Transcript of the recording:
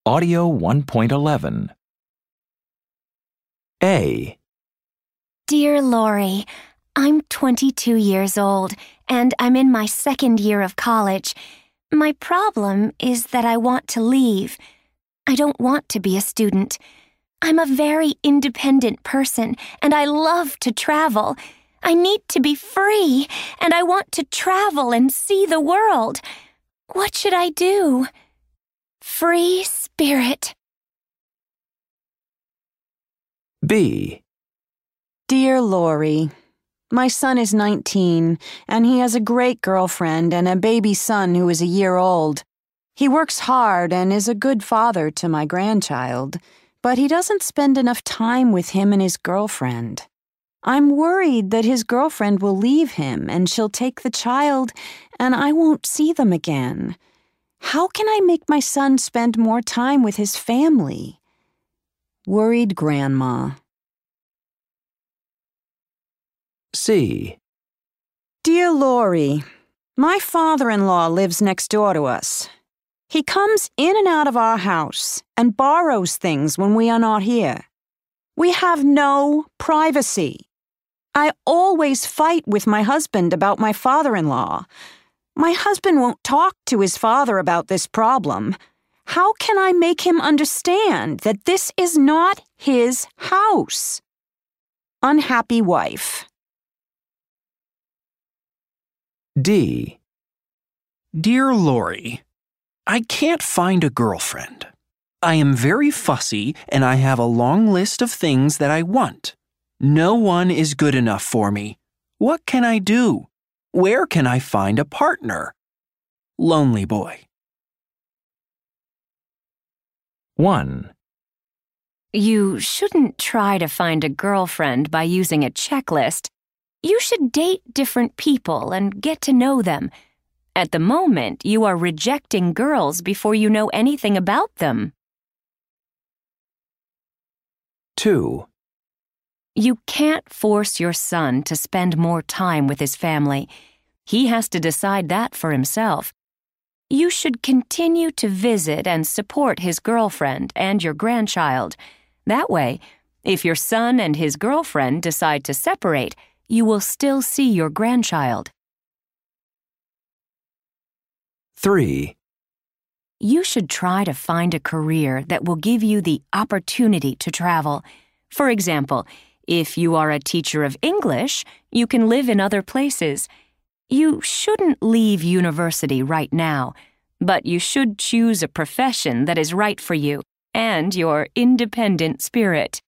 Audio 1.11. A. Dear Lori, I'm 22 years old, and I'm in my second year of college. My problem is that I want to leave. I don't want to be a student. I'm a very independent person, and I love to travel. I need to be free, and I want to travel and see the world. What should I do? Free spirit. B. Dear Lori, my son is 19, and he has a great girlfriend and a baby son who is a year old. He works hard and is a good father to my grandchild, but he doesn't spend enough time with him and his girlfriend. I'm worried that his girlfriend will leave him and she'll take the child, and I won't see them again. How can I make my son spend more time with his family? Worried Grandma. C. Dear Lori, my father-in-law lives next door to us. He comes in and out of our house and borrows things when we are not here. We have no privacy. I always fight with my husband about my father-in-law. My husband won't talk to his father about this problem. How can I make him understand that this is not his house? Unhappy wife. D. Dear Lori, I can't find a girlfriend. I am very fussy and I have a long list of things that I want. No one is good enough for me. What can I do? Where can I find a partner? Lonely boy. 1. You shouldn't try to find a girlfriend by using a checklist. You should date different people and get to know them. At the moment, you are rejecting girls before you know anything about them. 2. You can't force your son to spend more time with his family. He has to decide that for himself. You should continue to visit and support his girlfriend and your grandchild. That way, if your son and his girlfriend decide to separate, you will still see your grandchild. 3. You should try to find a career that will give you the opportunity to travel. For example, if you are a teacher of English, you can live in other places. You shouldn't leave university right now, but you should choose a profession that is right for you and your independent spirit.